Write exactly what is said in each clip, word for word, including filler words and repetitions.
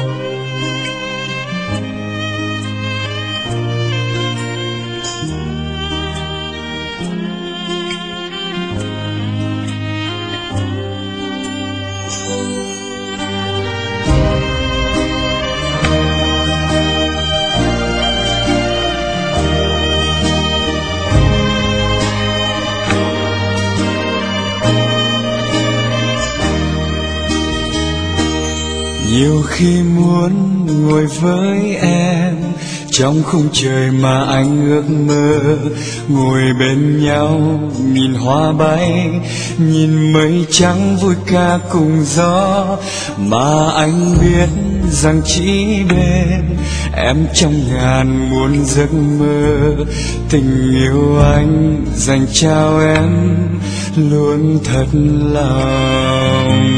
Nhiều khi muốn ngồi với em trong khung trời mà anh ước mơ, ngồi bên nhau nhìn hoa bay, nhìn mây trắng vui ca cùng gió, mà anh biết rằng chỉ bên em trong ngàn muôn giấc mơ. Tình yêu anh dành trao em luôn thật lòng.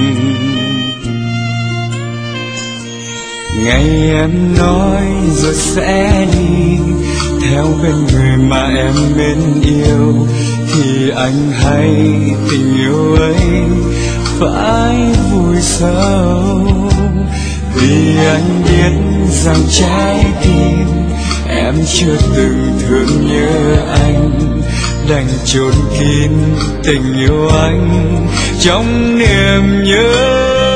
Ngày em nói rồi sẽ đi theo bên người mà em mến yêu, thì anh hay tình yêu ấy phải vui sâu. Vì anh biết rằng trái tim em chưa từng thương nhớ anh, đành chôn kín tình yêu anh trong niềm nhớ.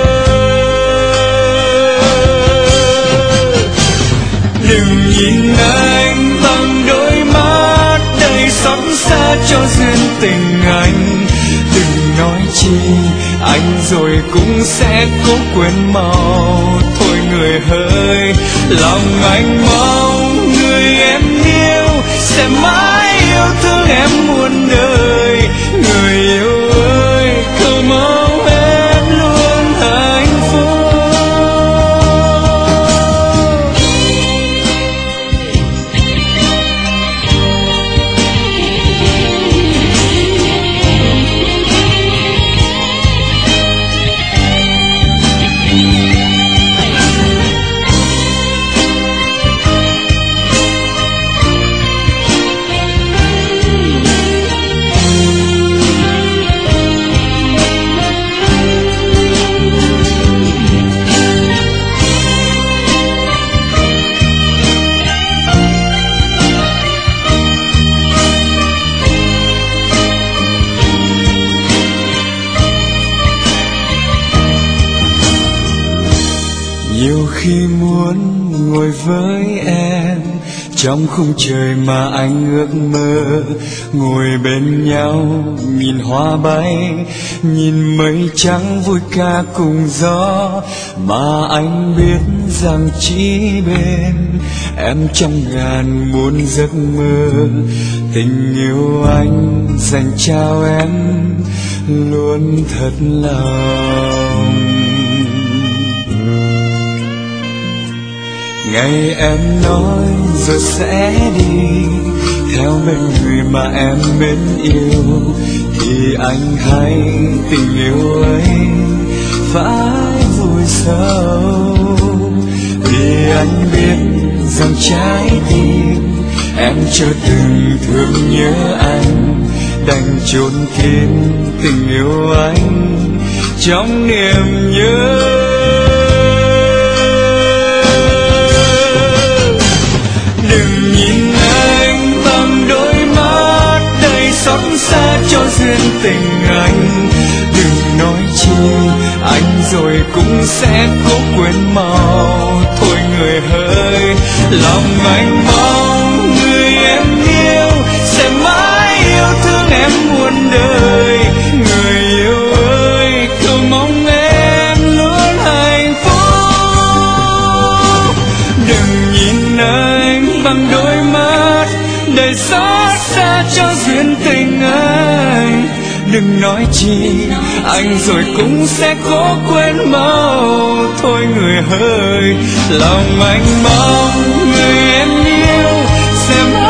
Đừng nhìn anh bằng đôi mắt đầy xót xa cho duyên tình anh. Đừng nói chi anh rồi cũng sẽ cố quên mau. Thôi người hỡi, lòng anh mong người em yêu sẽ mãi yêu thương em muôn đời. Người yêu ơi, cầu mong em luôn hạnh phúc. Nhiều khi muốn ngồi với em trong khung trời mà anh ước mơ, ngồi bên nhau nhìn hoa bay, nhìn mây trắng vui ca cùng gió, mà anh biết rằng chỉ bên em trong ngàn muôn giấc mơ. Tình yêu anh dành trao em luôn thật lòng. Ngày em nói rồi sẽ đi theo bên người mà em mến yêu, thì anh hay tình yêu ấy phải vui sâu. Vì anh biết rằng trái tim em chưa từng thương nhớ anh, đành chôn kín tình yêu anh trong niềm nhớ. Đừng nhìn anh bằng đôi mắt đầy xót xa cho duyên tình anh. Đừng nói chi anh rồi cũng sẽ cố quên mau. Thôi người hỡi, lòng anh mong người em yêu sẽ mãi yêu thương em muôn đời. Người yêu ơi, cầu mong em luôn hạnh phúc. Đừng nhìn anh bằng đôi mắt đầy xót xa cho duyên tình anh. Đừng nói chi anh rồi cũng sẽ cố quên mau. Thôi người hỡi, lòng anh mong người em yêu sẽ